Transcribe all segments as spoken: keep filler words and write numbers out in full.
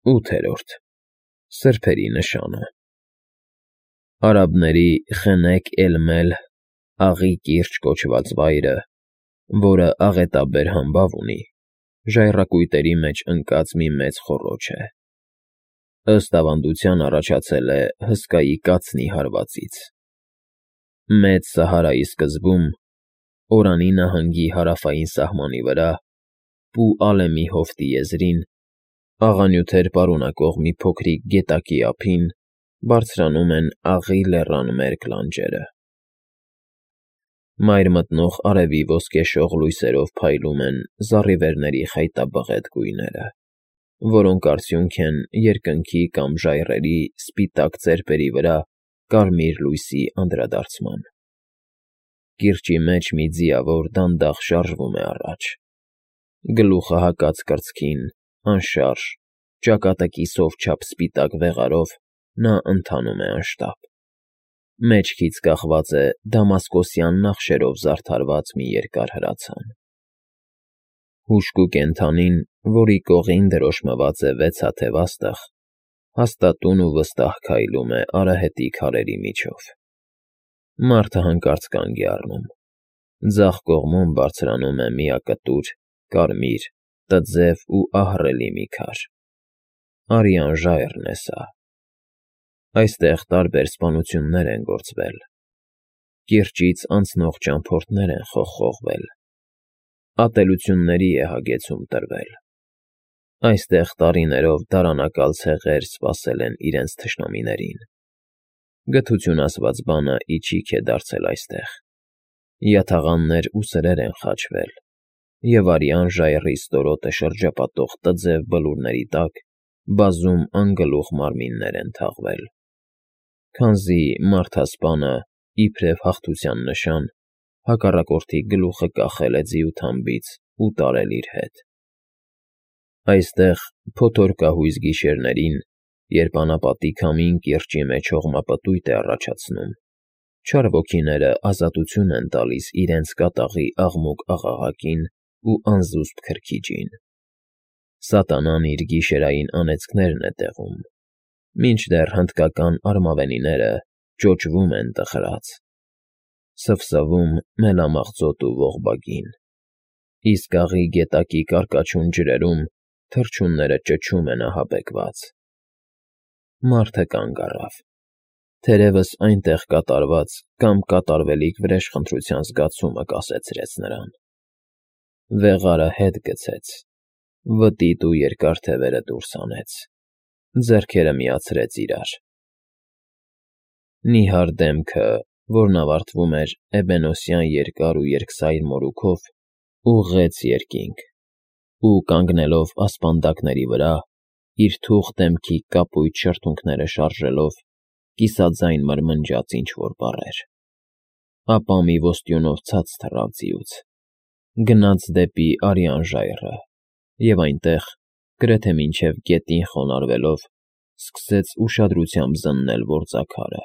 ՈՒԹԵՐՈՐԴ Սրբերի նշանը Արաբների Խենեք էլ-Մել, Աղի կիրճ կոչված վայրը, որը աղետաբեր համբավ ունի, ժայռակույտերի մեջ ընկած մի մեծ խոռոչ է, ըստ ավանդության առաջացել է հսկայի կացնի հարվածից։ Մեծ Սահարայի սկզբում, Օրանի նահանգի հարավային սահմանի վրա, Պու Ալեմի հովտի եզրին, աղանյութեր պարունակող մի փոքրիկ գետակի ափին բարձրանում են Աղի լեռան մերկ լանջերը։ Մայր մտնող արևի ոսկեշող լույսերով փայլում են զառիվերների խայտաբղետ գույները, որոնք արդյունք են երկնքի կամ ժայռերի սպիտակ ծեպերի վրա կարմիր լույսի անդրադարձման։ Կիրճի մեջ մի ձիավոր դանդաղ շարժվում է առաջ, գլուխը հակած կրծքին, անշարժ, ճակատը կիսով չափ սպիտակ վեղարով նա ընթանում է անշտապ։ Մեջքից կախված է դամասկոսյան նախշերով զարդարված մի երկար հրացան։ Հուժկու կենդանին, որի կողին դրոշմված է վեցաթև աստղ, հաստատուն ու վստահ քայլում է արահետի քարերի միջով։ Մարդը հանկարծ կանգ է առնում։ Ձախ կողմում բարձրանում է միակտուր, կարմիր, տձև ու ահռելի մի քար։ Արյան ժայռն է սա։ Այստեղ տարբեր սպանություններ են գործվել։ Կիրճից անցնող ճամփորդներ են խողխողվել։ Ատելությունների է հագեցում տրվել։ Այստեղ տարիներով դարանակալ ցեղեր սպասել են իրենց թշնամիներին։ Գթություն ասված բանը իչիք է դարձել այստեղ։ Յաթաղաններ ու սրեր են խաչվել, և արյան ժայռի ստորոտը շրջապատող տձև բլուրների տակ բազում անգլուխ մարմիններ են թաղվել, քանզի մարդասպանը, իբրև հաղթության նշան, հակառակորդի գլուխը կախել է ձիու թամբից ու տարել իր հետ։ Այստեղ, փոթորկահույզ գիշերներին, երբ անապատի քամին կիրճի մեջ հողմապտույտ է առաջացնում, չար ոգիները ազատություն են տալիս իրենց կատաղի աղմուկ աղաղակին ու անզուսպ քրքիջին։ Սատանան իր գիշերային անեծքներն է տեղում, մինչդեռ հնդկական արմավենիները ճոճվում են տխրած, սվսվում մելամաղձոտ ու ողբագին, իսկ աղի գետակի կարկաչուն ջրերում թռչունները ճչում են ահաբեկված։ Մարդը կանգ առավ։ Թերևս այնտեղ կատարված կամ կատարվելիք վրեժխնդրության զգացումը կասեցրեց նրան։ Վեղարը հետ գցեց, վտիտ ու երկար թևերը դուրս հանեց, ձեռքերը միացրեց իրար։ Նիհար դեմքը, որն ավարտվում էր էբենոսյան երկար ու երկսայր մորուքով, ուղղեց երկինք ու, կանգնելով ասպանդակների վրա, իր թուխ դեմքի կապույտ շրթունքները շարժելով, կիսաձայն մրմնջաց ինչ֊որ բառեր։ Ապա մի ոստյունով ցած թռավ ձիուց, գնաց դեպի արյան ժայռը և այնտեղ, գրեթե մինչև գետին խոնարհվելով, սկսեց ուշադրությամբ զննել որձաքարը։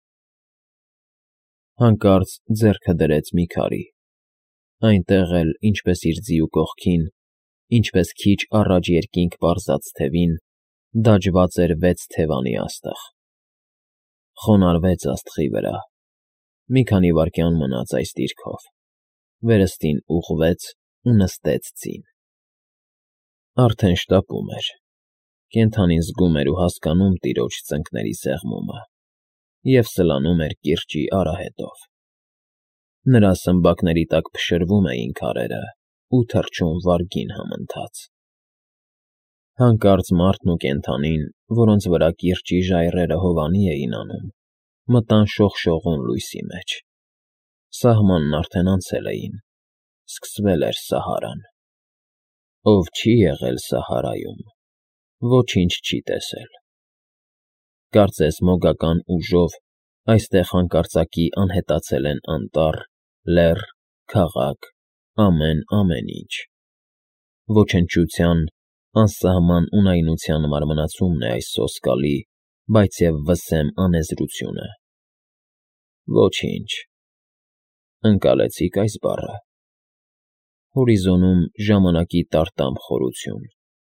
Հանկարծ ձեռքը դրեց մի քարի։ Այնտեղ էլ, ինչպես իր ձիու կողքին, ինչպես քիչ առաջ երկինք պարզած թևին, դաջված էր վեց թևանի աստղ։ Խոնարհվեց աստղի վրա։ Մի քանի վայրկյան մնաց այս դիրքով, վերստին ուղղվեց ու նստեց ձին։ Արդեն շտապում էր։ Կենդանին զգում էր ու հասկանում տիրոջ ծնկների սեղմումը և սլանում էր կիրճի արահետով։ Նրա սմբակների տակ փշրվում էին քարերը ու թռչում վարգին համընթաց։ Հանկարծ մարդն ու կենդանին, որոնց վրա կիրճի ժայռերը հովանի էին անում, մտան շողշողուն լույսի մեջ։ Սահմանն արդեն անցել էին, սկսվել էր Սահարան։ Ով չի եղել Սահարայում, ոչինչ չի տեսել։ Կարծես մոգական ուժով այստեղ հանկարծակի անհետացել են անտառ, լեռ, քաղաք, ամեն֊ամեն ինչ։ Ոչնչության, անսահման ունայնության մարմնացումն է այս սոսկալի, բայց և վսեմ անեզրությունը։ Ոչինչ։ Ընկալեցի՞ք այս բառը։ Հորիզոնում ժամանակի տարտամ խորություն,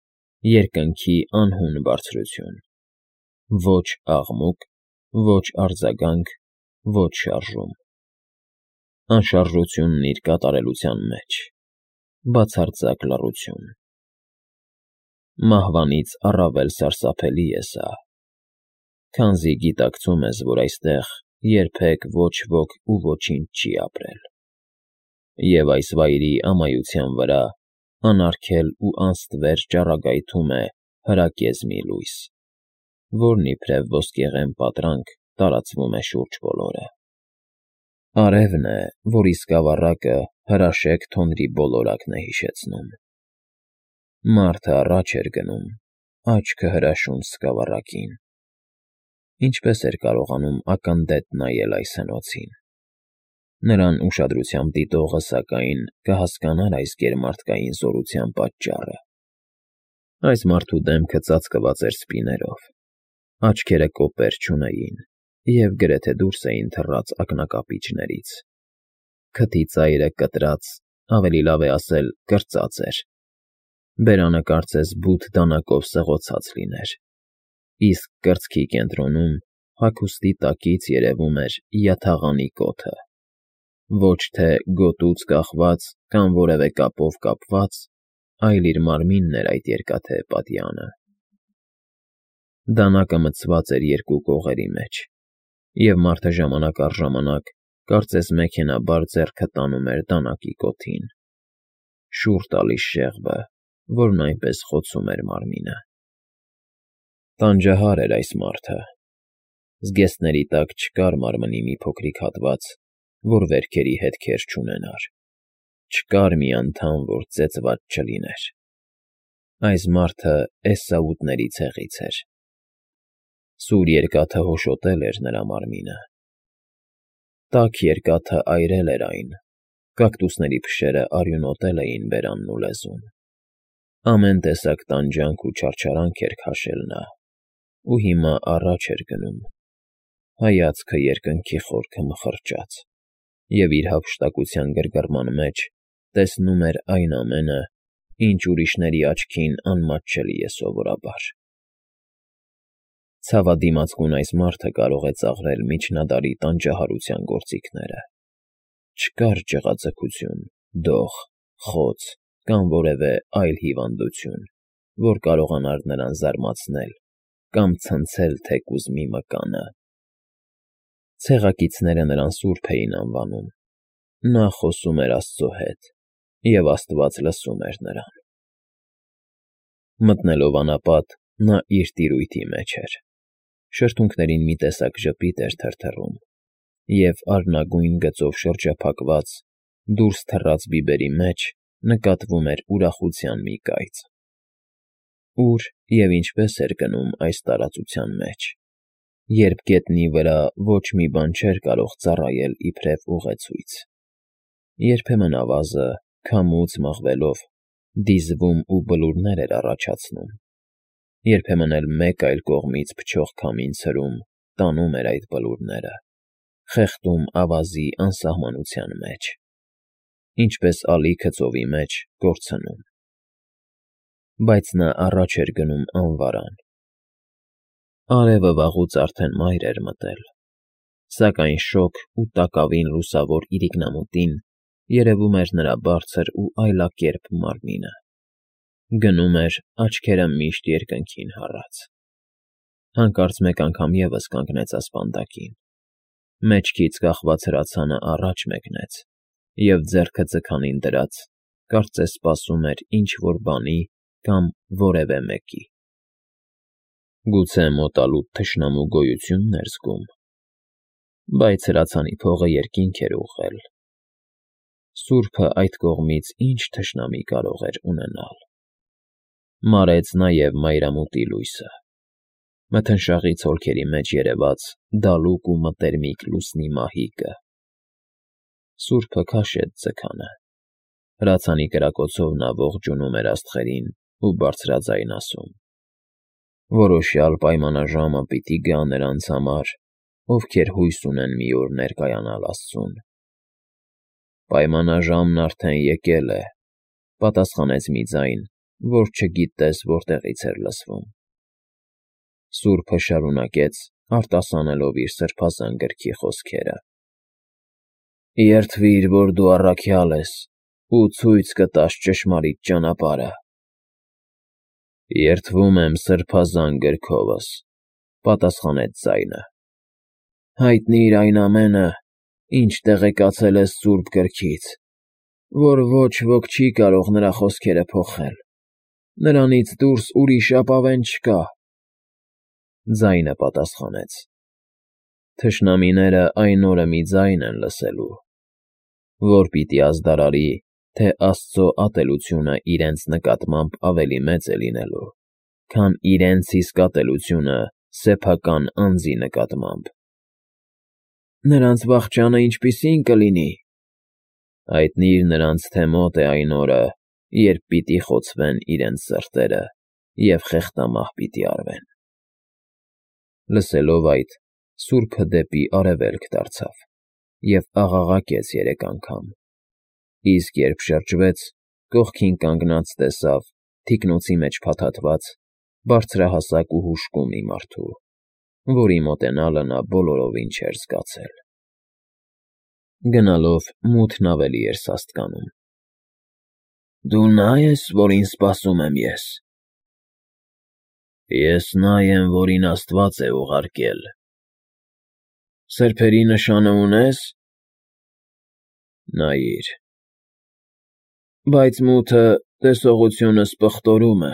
երկնքի անհուն բարձրություն, ոչ աղմուկ, ոչ արձագանք, ոչ շարժում, անշարժությունն իր կատարելության մեջ, բացարձակ լռություն։ Մահվանից առավել սարսափելի է սա, քանզի գիտակցում ես, որ այստեղ երբեք ոչ ոք ու ոչինչ չի ապրել, և այս վայրի ամայության վրա անարգել ու անստվեր ճառագայթում է հրակեզ մի լույս, որն իբրև ոսկեղեն պատրանք տարածվում է շուրջ բոլորը։ Արևն է, որի սկավառակը հրաշեկ թոնրի բոլորակն է հիշեցնում։ Մարդը առաջ էր գնում, աչքը հրաշուն սկավառակին։ Ինչպես էր կարողանում ակնթեթ նայել այս հնոցին։ Նրան ուշադրությամբ դիտողը, սակայն, կհասկանար այս գերմարդկային զորության պատճառը։ Այս մարդու դեմքը ծածկված էր սպիներով, աչքերը կոպեր չունեին և գրեթե դուրս էին թռած ակնակապիճներից, քթի ծայրը կտրած, ավելի լավ է ասել կրծած էր, բերանը կարծես բութ դանակով սղոցած լիներ, իսկ կրծքի կենտրոնում հագուստի տակից երևում էր յաթաղանի կոթը, ոչ թե գոտուց կախված կամ որևէ կապով կապված, այլ իր մարմինն էր այդ երկաթե պատյանը։ Դանակը մտցված էր երկու կողերի մեջ, և մարդը ժամանակ առ ժամանակ կարծես մեքենայաբար ձեռքը տանում էր դանակի կոթին, շուռ տալիս շեղբը, որն այնպես խոցում էր մարմինը։ Տանջահար էր այս մարդը։ Զգեստների տակ չկար մարմնի մի փոքրիկ հատված, որ վերքերի հետքեր չունենար, չկար մի անդամ, որ ծեծված չլիներ։ Այս մարդը Էսսաուտների ցեղից էր։ Սուր երկաթը հոշոտել էր նրա մարմինը։ Տաք երկաթը այրել էր այն, կակտուսների փշերը արյունոտել էին բերանն ու լեզուն։ Ամեն տեսակ տանջանք ու չարչարանք էր քաշել նա, ու հիմա առաջ էր գնում, հայացքը երկնքի խորքը մխրճած, և իր հափշտակության գրգռման մեջ տեսնում էր այն ամենը, ինչ ուրիշների աչքին անմատչելի է սովորաբար։ Ցավադիմացկուն այս մարդը կարող է ծաղրել միջնադարի տանջահարության գործիքները։ Չկար ջղաձգություն, դող, խոց կամ որևէ այլ հիվանդություն, որ կարողանար նրան զարմացնել կամ ցնցել թեկուզ մի մկանը։ Ցեղակիցները նրան սուրբ էին անվանում։ Նա խոսում էր Աստծո հետ, և Աստված լսում էր նրան։ Մտնելով անապատ, նա իր տիրույթի մեջ էր։ Շրթունքներին մի տեսակ ժպիտ էր թրթռում, և արհնագույն գծով շրջափակված, դուրս թռած բիբերի մեջ նկատվում էր ուրախության մի կայծ։ Ուր և ինչպես էր գնում այս տարածության մեջ, երբ գետնի վրա ոչ մի բան չէր կարող ծառայել իբրև ուղեցույց։ Երբեմն ավազը, քամուց մաղվելով, դիզվում ու բլուրներ էր առաջացնում, երբեմն էլ մեկ այլ կողմից փչող քամին ցրում, տանում էր այդ բլուրները, խեղդում ավազի անսահմանության մեջ, ինչպես ալիքը ծովի մեջ կորցնում։ Բայց նա առաջ էր գնում անվարան։ Արևը վաղուց արդեն մայր էր մտել, սակայն շոգ ու տակավին լուսավոր իրիկնամուտին երևում էր նրա բարձր ու այլակերպ մարմինը։ Գնում էր, աչքերը միշտ երկնքին հառած։ Հանկարծ մեկ անգամ ևս կանգնեց ասպանդակին, մեջքից կախված հրացանը առաջ մեկնեց և ձեռքը ձգանին դրած, կարծես սպասում էր ինչ֊որ բանի կամ որևէ մեկի։ Գուցե մոտալուտ թշնամու գոյությունն էր զգում, բայց հրացանի փողը երկինք էր ուղղել։ Սուրբը այդ կողմից ինչ թշնամի կարող էր ունենալ։ Մարեց նաև մայրամուտի լույսը, մթնշաղի ցոլքերի մեջ երևաց դալուկ ու մտերմիկ լուսնի մահիկը։ Սուրբը քաշեց ձգանը։ Հրացանի կրակոցով նա ողջունում էր աստղերին ու բարձրաձայն ասում. «Որոշյալ պայմանաժամը պիտի գա նրանց համար, ովքեր հույս ունեն մի օր ներկայանալ Աստծուն»։ «Պայմանաժամն արդեն եկել է»,֊ պատասխանեց մի ձայն, որ չգիտես որտեղից էր լսվում։ Սուրբը շարունակեց, արտասանելով իր սրբազան գրքի խոսքերը. «Երդվիր, որ դու առաքյալ ես ու ցույց կտաս ճշմարիտ ճանապարհը»։ «Երդվում եմ սրբազան գրքովս», պատասխանեց ձայնը։ «Հայտնիր այն ամենը, ինչ տեղեկացել ես սուրբ գրքից, որ ոչ ոք չի կարող նրա խոսքերը փոխել, նրանից դուրս ուրիշ ապավեն չկա»։ Ձայնը պատասխանեց. «Թշնամիները այն օրը մի ձայն են լսելու, որ պիտի ազդարարի, թե Աստծո ատելությունը իրենց նկատմամբ ավելի մեծ է լինելու, քան իրենց իսկ ատելությունը սեփական անձի նկատմամբ»։ «Նրանց վախճանը ինչպիսի՞ն կլինի»։ «Հայտնիր նրանց, թե մոտ է այն օրը, երբ պիտի խոցվեն իրենց սրտերը և խեղդամահ պիտի արվեն»։ Լսելով այդ, սուրբը դեպի արևելք դարձավ և աղաղակեց երեք անգամ, իսկ երբ շրջվեց, կողքին կանգնած տեսավ թիկնոցի մեջ փաթաթված, բարձրահասակ ու հուժկու մի մարդու, որի մոտենալը նա բոլորովին չէր զգացել։ Գնալով մութն ավելի էր սաստկանում։ «Դու նա ես, որին սպասում եմ ես»։ «Ես նա եմ, որին Աստված է ուղարկել»։ «Սրբերի նշանը ունե՞ս»։ «Նայիր»։ «Բայց մութը տեսողությունս պղտորում է»։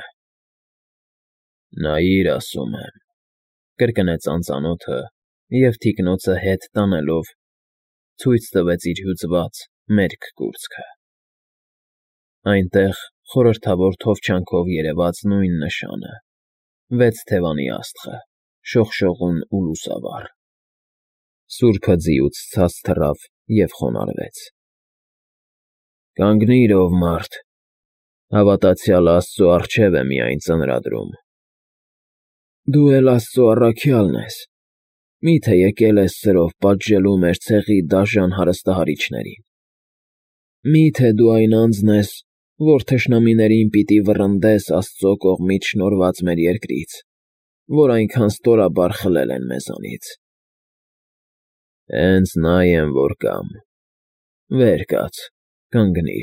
«Նայիր, ասում եմ», կրկնեց անծանոթը և թիկնոցը հետ տանելով ցույց տվեց իր հյուծված, մերկ կուրծքը։ Այնտեղ խորհրդավոր թովչանքով երևաց նույն նշանը՝ վեց թևանի աստղը, շողշողուն ու լուսավառ։ Սուրբը ձիուց ցած թռավ և խոնարհվեց։ «Կանգնիր, ով մարդ, հավատացյալ Աստծո առջև է միայն ծնրադրում»։ «Դու էլ Աստծո առաքյալն ես, մի՞թե եկել ես սրով պատժելու մեր ցեղի դաժան հարստահարիչներին։ Մի՞թե դու այն անձն ես, որ թշնամիներին պիտի վռնդես Աստծո կողմից շնորհված մեր երկրից, որ այնքան ստորաբար խլել են մեզանից»։ «Հենց նա եմ, որ կամ։ Վեր կաց, կանգնիր»։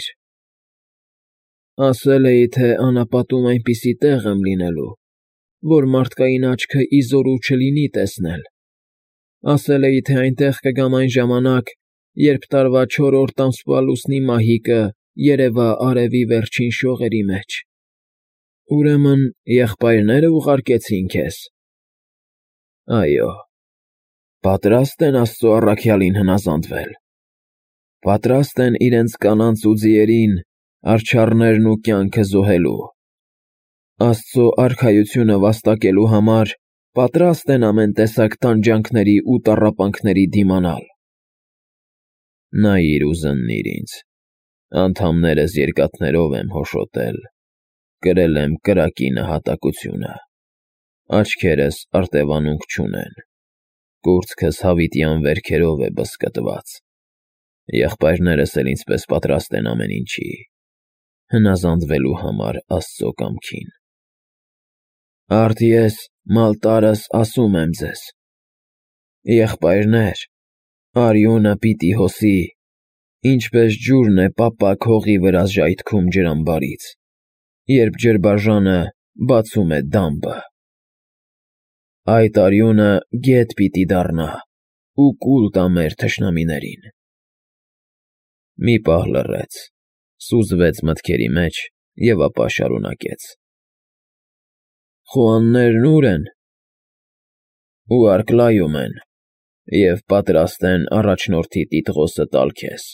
«Ասել էի, թե անապատում այնպիսի տեղ եմ լինելու, որ մարդկային աչքը ի զորու չլինի տեսնել։ Ասել էի, թե այնտեղ կգամ այն ժամանակ, երբ տարվա չորրորդ ամսվա լուսնի մահիկը երևա արևի վերջին շողերի մեջ։ Ուրեմն եղբայրնե՞րը ուղարկեցին քեզ»։ «Այո»։ «Պատրա՞ստ են Աստծո առաքյալին հնազանդվել։ Պատրա՞ստ են իրենց կանանց ու ձիերին, արջառներն ու կյանքը զոհելու։ Աստծո արքայությունը վաստակելու համար պատրա՞ստ են ամեն տեսակ տանջանքների ու տառապանքների դիմանալ»։ «Նայիր ու զննիր ինձ, անդամներս երկաթներով եմ հոշոտել, կրել եմ կրակի նահատակությունը, աչքերս արտևանունք չունեն, կուրծքս հավիտյան վերքերով է բզկտված, եղբայրներս էլ ինձպես պատրաստ են ամեն ինչի, հնազանդվելու համար Աստծո կամքին։ Արդ ես, մալտարս, ասում եմ ձեզ. եղբայրներ, արյունը պիտի հոսի, ինչպես ջուրն է պապակ հողի վրա ժայթքում ջրամբարից, երբ ջրբաժանը բացում է դամբը։ Այդ արյունը գետ պիտի դառնա ու կուլ տա մեր թշնամիներին»։ Մի պահ լռեց, սուզվեց մտքերի մեջ և ապա շարունակեց. «Խոհաններն ո՞ւր են»։ «Ու Արքլայում են, և պատրաստ են առաջնորդի տիտղոսը տալ քեզ»։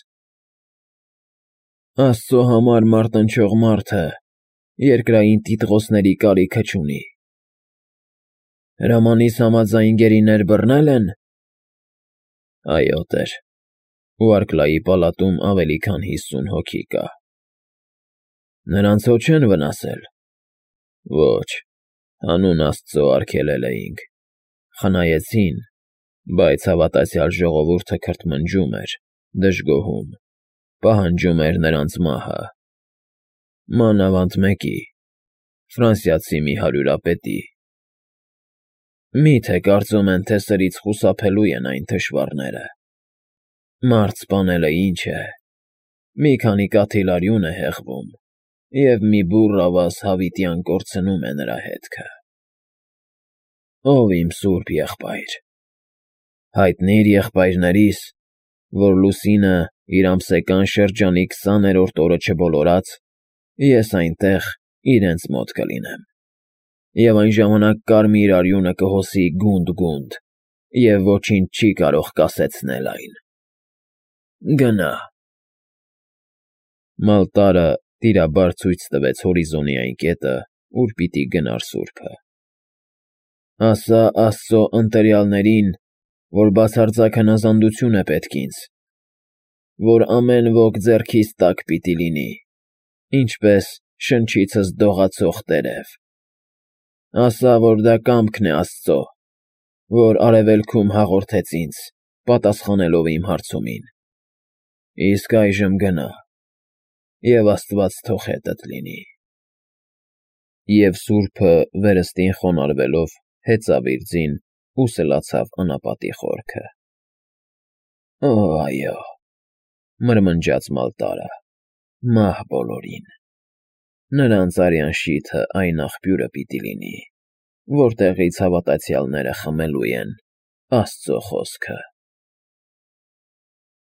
«Աստծո համար մարտնչող մարդը երկրային տիտղոսների կարիքը չունի»։ «Հրամանիս համաձայն գերիներ բռնե՞լ են»։ «Այո, տեր, ու Արքլայի պալատում ավելի քան հիսուն հոգի կա»։ «Նրանց հո չեն վնասել»։ «Ոչ, հանուն Աստծո արգելել էինք, խնայեցին, բայց հավատացյալ ժողովուրդը քրթմնջում էր, դժգոհում, պահանջում էր նրանց մահը։ Մանավանդ մեկի, Ֆրանսիացի մի հարյուրապետի։ Մի՞թե կարծում են, թե սրից խուսափելու են այն թշվառները։ Մարդ սպանելը ինչ է, մի քանի կաթիլ արյուն է հեղվում, և մի բուռ ավազ հավիտյան կորցնում է նրա հետքը։ Ով իմ սուրբ եղբայր, հայտնի՞ր եղբայրներիս, որ լուսինը իր ամսական շրջանի քսաներորդ օրը չբոլորած, ես այնտեղ իրենց մոտ կլինեմ, և այն ժամանակ կարմիր արյունը կհոսի գունդ֊գունդ, և ոչինչ չի կարող կասեցնել այն։ Գնա… Մալտարը տիրաբար ցույց տվեց հորիզոնի այն կետը, ուր պիտի գնար սուրբը։ Ասա աստծո ընտերյալներին, որ բացարձակ հնազանդություն է պետք ինձ, որ ամեն ոք ձեռքիս տակ պիտի լինի, ինչպես շնչիցս դողացող տերև։ Ասա, որ դա կամքն է Աստծո, որ արևելքում հաղորդեց ինձ, պատասխանելով իմ հարցումին։ Իսկ այժմ գնա, և աստված թող հետդ լինի։ Եվ սուրբը վերստին խոնարհվելով հեծավ իր ձին ու սլացավ անապատի խորքը։ Օ, այո, մրմնջաց Մալտարը, մահ բոլորին… Նրանց արյան շիթը այն աղբյուրը պիտի լինի, որտեղից հավատացյալները խմելու են Աստծո խոսքը։